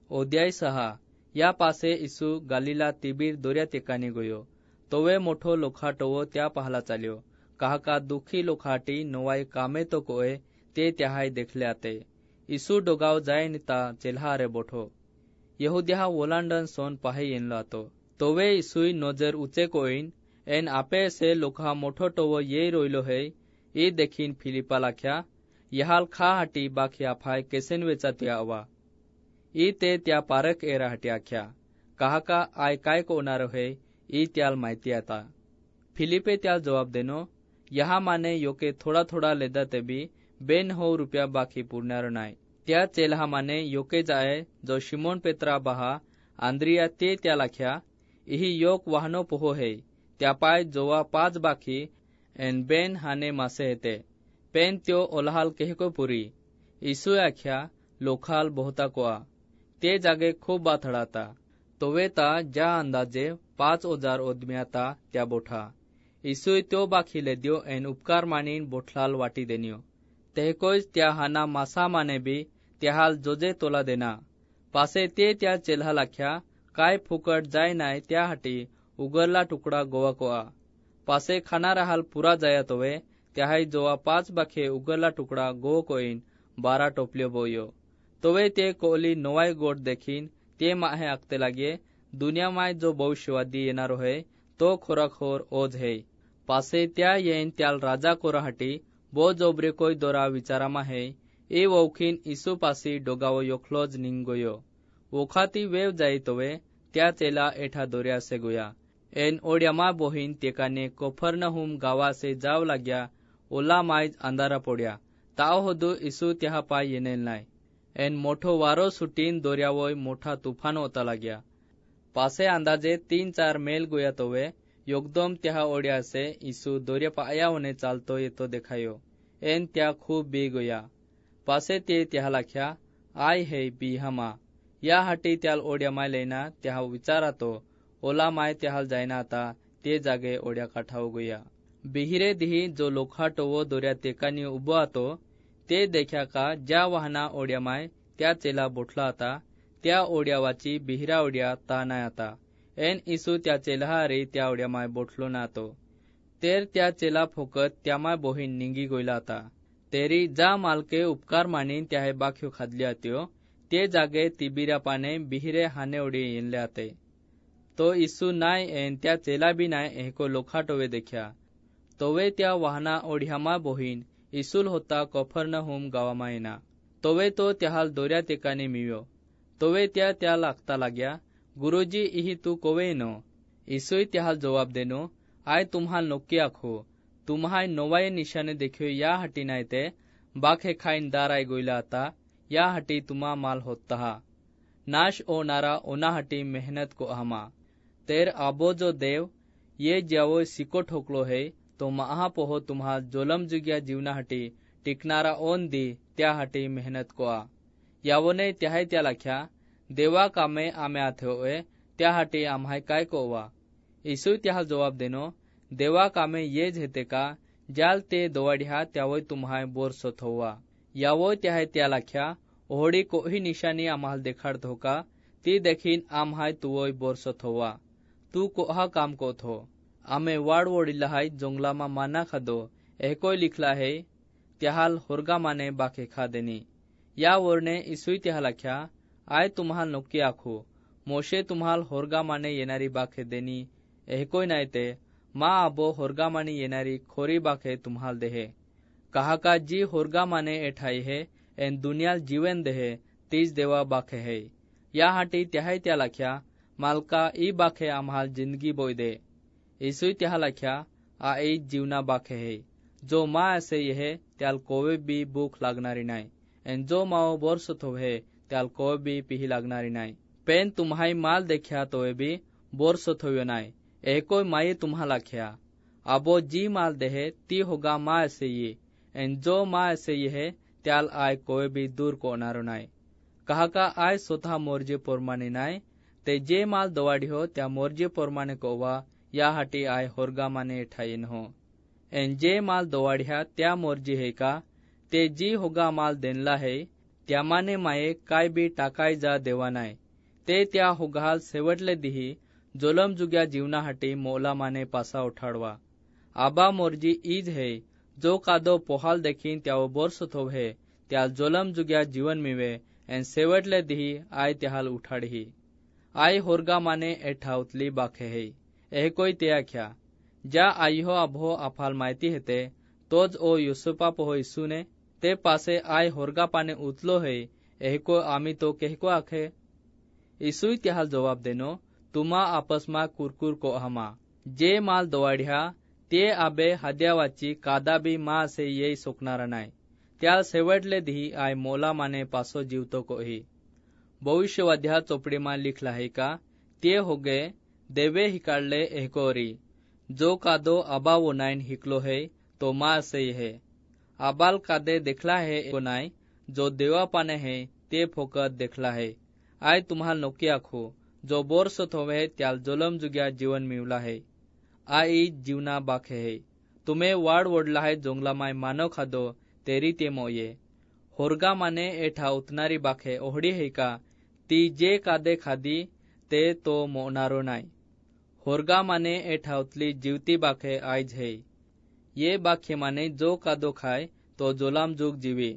अध्याय 6 या पासे इसू गालीला तिबीर दोऱ्या तेकाने गयो. तोवे मोठो लोखाटोवो त्या पहला चाल्यो. काहका दुखी लोखाटी नोवाई कामे तो कोए ते त्याहाय देखले आते. इसू डोगाव जाय निता चेल्हा रे बोठो. यहुद्या ओलांडन सोन पाहे येनलो आतो. तोवे इसुई नोजर उचे कोईन एन आपे से लोखा मोठो टोवो ये रोइलो है. ई देखीन फिलिपा लाख्या यहाल खा हाटी बाखिया फाय केसेन वेचा त्या अवा. ई ते त्या पारक एरा हटी आख्या काहका आय काय कोनारो है ई त्याल माहिती आता. फिलिपे त्याल जवाब देनो यहा माने योके थोड़ा थोड़ा लेदा ते भी बेन हो रुपया बाकी पुरणारो नाय. त्या चेल्हा माने योके जाए जो शिमोन पेत्रा बहा आंद्रिया ते त्या लाख्या इही योक वाहनो पोहो है त्या पाय जोवा 5 बाकी एन बेन हाने मासे हेते पेन त्यो ओलहाल केहको पुरी. इसु आख्या लोखाल बहुता कोआ ते जागे खूप बाथड़ाता. तोवेता ज्या अंदाजे 5,000 ओदम्याता त्या बोठा. इसुई त्यो बाखी ले दियो एन उपकार मानीन बोठलाल वाटी देनियो. तेहकोज त्या हाना मासा माने भी त्याहाल जोजे तोला देना. पासे ते त्या चेल्हा लाख्या काय फुकट जाय नाय त्या हाटी उगरला टुकड़ा गोवा कोआ. पासे खाना राहाल पुरा जाया तोवे त्याहाई जोवा 5 बाखे उगरला टुकड़ा गो कोईन 12 टोपलियो बोयो. तोवे ते कोली नोवाई गोड देखीन ते माहे आखते लागे दुनिया माय जो भविष्यवादी येनारो है तो खोराखोर ओझ है. पासे त्या येन त्याल राजा कोराहाटी बो जोबरे कोई दोरा विचारामा है. ए वोखीन इसु पासी डोगावो योखलोज निंगोयो. वोखाती वेव जाई तोवे त्या चेला एठा दोर्या से गोया. एन ओड्यामा बोहीन तेकाने कोफरनहुम गावा से जाव लाग्या. ओला मायज अंधारा पोड्या ताव होदू इसू त्या पाय येनेल नाय. एन मोठो वारो सुटीन दोर्यावोय मोठा तुफान होता लाग्या. पासे अंदाजे 3-4 मेल गोया तोवे योगदम त्या ओड्या से इसू दोर्या पाया होने चालतो येतो देखायो. एन त्या खूप बी गोया. पासे ते त्या लाख्या आय है बी हमा या हाटी त्याल ओड्या माय लेना त्या विचारातो ओला माय त्याहाल जायना आता ते जागे ओड्या काठाव गोया. बिहिरे दिही जो लोखाटोवो दोर्या तेकानी उभो आतो ते देख्या का ज्या वाहना ओड्या माय त्या चेला बोठला आता त्या ओड्यावाची बिहिरा ओड्या ता नाय आता. एन इसू त्या चेल्हा रे त्या ओड्या माय बोठलो ना तो. तेर त्या चेला फोकत त्या माय बोहीन निंगी गोयला आता. तेरी जा मालके उपकार मानीन त्या हे बाख्यो खादली आत्यो ते जागे तिबिरा पाने बिहिरे हाने ओडी येनले आते. तो इसू नाय एन त्या चेला बी नाय एहको लोखाटोवे देख्या. तोवे त्या वाहना ओढ्यामा बोहीन इसुल होता कोफरनहुम गावामा येना. तोवे तो त्याहाल दोर्या तेकाने मियो. तोवे त्या लागता लाग्या गुरुजी इही तू कोवे नो. इसुई त्याहाल जवाब देनो आय तुम्हाल नोक्की आखो तुम्हाय नोवाये निशाने देखियो या हटी नाय ते बाखे खाईन दाराय गोयला आता या हटी तुमा माल होता नाश ओ नारा ओना हटी मेहनत को हमा. तेर आबो जो देव ये ज्यावो सिको ठोकलो है तो महा पोहो तुम्हा जोलम जुग्या जीवना हटी टिकनारा ओन दी त्या हटी मेहनत को आ. यावोने त्याहाय त्या लाख्या देवा कामे आमे आथे होए त्या हटी आम्हाय काय को वा. इसू त्याहाल जवाब देनो देवा कामे ये झेते का जाल ते दोवाड्या त्यावोय तुम्हाय बोरसो थोवा. यावो त्याहाय त्या लाख्या ओहडी कोही निशानी आम्हाल देखाड थो का ती देखीन आम्हाय तुवोय बोरसो थोवा. तू कोहा काम को थो आमे वाड वोडिला हाय जोंगलामा माना खादो एहकोय लिखला है त्याहाल होरगा माने बाके खा देनी. या वरने इसुई त्या लाख्या आय तुम्हाल नोक्की आखो मोशे तुम्हाल होरगा माने येणारी बाखे देनी एहकोय नाय ते मा आबो होरगा माने येणारी खोरी बाखे तुम्हाल देहे. काहका जी होरगा माने एठाई है एन दुनियाल जीवन देहे तीज देवा बाखे है. या हाटी त्याहाय त्या लाख्या मालका ई बाखे आम्हाल जिंदगी बोय दे. इसुई त्या लाख्या आ ई जीवना बाखे है. जो मा असे यहे त्याल कोवे बी भूख लागणारी नाय एन जो माओ बोरसो थोवे त्याल कोवे बी पिही लागणारी नाय. पेन तुम्हाय माल देख्या तोवे बी बोरसो थोव्यो नाय एकोय माये तुम्हा लाख्या. आबो जी माल देहे ती होगा मा असे ये एन जो मा असे यहे त्याल आय कोवे बी दूर कोणारो नाय. काहका आय स्वतः मोर्जे पोरमाने नाय ते जे माल दवाडिहो त्या मोर्जे पोरमाने कोवा या हाटी आय होरगा माने ठाईन हो. एन जे माल दवाड्या त्या मोर्जी है का ते जी होगा माल देनला है त्यामाने माये काय बी टाकाय जा देवा नाय, ते त्या होगाल शेवटले दिही जोलम जुग्या जीवनाहाटी मोला माने पासा उठाडवा. आबा मोरजी ईज है, जो कादो पोहाल देखीन त्या बोर्स थोव है, त्या जोलम जुग्या जीवन मिवे एन शेवटले दिही आय त्याहाल उठाडही. आय होरगा माने एठाउतली बाखे है, एह कोई ते आख्या, ज्या आईहो अभो अफाल माहिती हेते, तोज ओ युसुपा पोहो इसुने, ते पासे आय होरगा पाने उतलो है, एह को आमी तो कहको आखे. इसुई त्याहाल जवाब देनो, तुमा आपसमा कुरकुर को हमा, जे माल दोवाढ्या ते आबे हाद्यावाची कादाबी मा असे येई सोकणारा नाय, त्या शेवटले दिही आय मोला माने पासो जीवतो कोही. भविष्यवाद्या चोपडीमा लिखला है का, ते होगे देवे हिकाडले एहकोरी, जो कादो आबा वो नाइन हिकलो है तो मा असे है. आबाल कादे देखला है को नाय, जो देवा पाने है ते फोकत देखला है. आय तुम्हाल नोकी आखो, जो बोर्स थोवे त्याल जोलम जुग्या जीवन मिवला है. आई जीवना बाखे है, तुम्हें वाड वडला है जोंगला माय मानो खादो तेरी ते मोये. होरगा माने एठा उतनारी बाखे ओहडी है का, ती जे कादे खादी ते तो मोनारो नाय. होरगा माने एठा उतली जीवती बाखे आयज है. ये बाखे माने जो कादो खाय तो जोलाम जुग जीवी.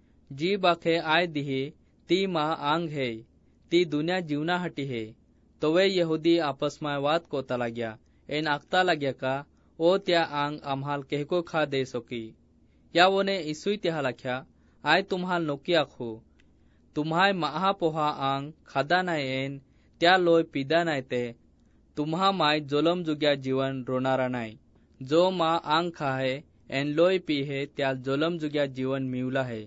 जी बाखे आय दिही ती मा आंग है, ती दुनिया जीवना हटी है. तोवे यहुदी आपसमा वाद कोता लाग्या, एन आखता लाग्या का, ओ त्या आंग आम्हाल कहको खा दे सोकी. यावोने इसुई त्याहाल आख्या, आय तुम्हाल नोकी आखो, तुम्हाय महा पोहा आंग खादा नाय एन त्या लोय पिदा नाय ते, तुम्हा माय जोलम जुग्या जीवन रोनारा नाय. जो मा आंग खाहे एन लोय पी है त्याल जोलम जुग्या जीवन मिवला है.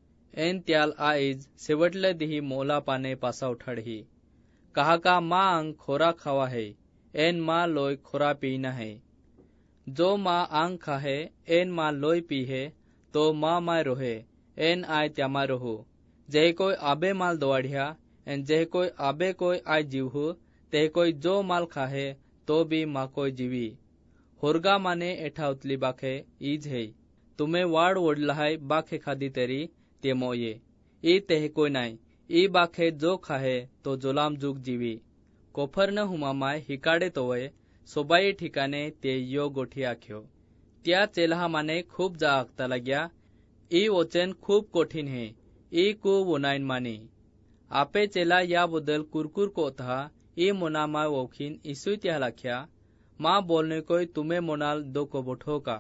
एन त्याल आईज शेवटले दिही मोला पाने पासा उठाडही. कहा का मा आंग खोरा खावा है, एन मा लोय खोरा पीना है. जो मा आंग खाहे एन मा लोय पी है, तो मा माय रोहे, एन आय त्यामा रोहू. जे कोई आबे माल दोवाढ्या एन जे कोई आबे कोई आय जीवहू, ते कोई जो माल खाहे तो भी मा कोई जीवी. होरगा माने एठा उतली बाखे ईज है, तुम्हें वाड वडला है बाखे खादी तेरी ते मोये. ई तेह कोई नाय, ई बाखे जो खाहे तो जोलाम जुग जीवी. कोफरन हुमामाय हिकाडे तोवय सोबाई ठिकाणे ते यो गोठी आख्यो. त्या चेलहा माने खूप जा आखता लाग्या, ई वचन खूप कठीण है, ई कु वोनाइन मानी. आपे चेला या बदल कुरकुर को था, ई मोनामा वोखीन इसुई त्याहाल आख्या, मा बोलने कोई तुम्हें मोनाल दो को बोठो का.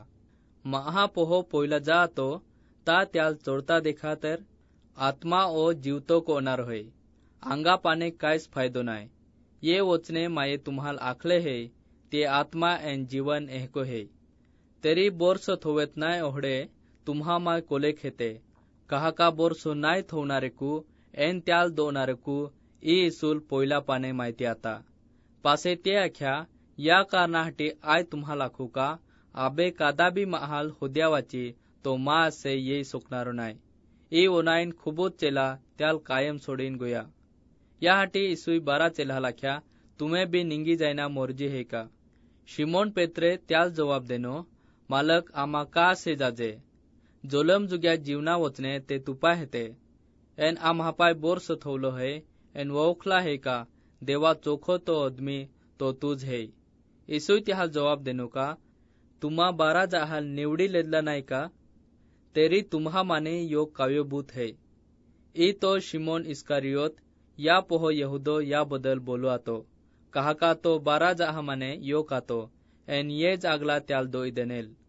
महा पोहो पोयला जा तो ता त्याल चोरता देखा तर आत्मा ओ जीवतो को ओनार होय, आंगा पाने कायच फायदो नाय. ये वचने माये तुम्हाल आखले है, ते आत्मा एन जीवन एहको है. तेरी बोर्स थोवेत नाय ओहडे तुम्हा माय कोले खेते. कहा का बोर्सो नाय थोवणारे कु एन त्याल दोनारे कु ई इसूल पोयला पाने माहिती आता. पासे ते आख्या, या कारणाहाटी आय तुम्हाला आखू का, आबे कादाबी महाल होद्यावाची तो मा असे येई सोकणारो नाय. ई ओनाइन खुबूत चेला त्याल कायम सोडीन गोया. याहाटी इसुई 12 चेल्हा आख्या, तुम्हें भी निंगी जायना मोरजी है का. शिमोन पेत्रे त्याल जवाब देनो, मालक आमा का असे जाजे. जोलम जुग्या जीवना वचने ते तुपा हेते. एन आम्हापाय बोर्स थोवलो है, एन वोखला है का, देवा चोखो तो आदमी तो तुझ है. इसुई त्याहाल जवाब देनो का, तुम्हा 12 जाहाल निवडी लेदला नाय का, तेरी तुम्हा माने यो काव्यभूत है. ई तो शिमोन इस्कारियोत या पोहो यहुदो या बदल बोलो आतो. कहा का तो 12 जाहा माने यो कातो, एन ये जागला त्याल दोई देनेल.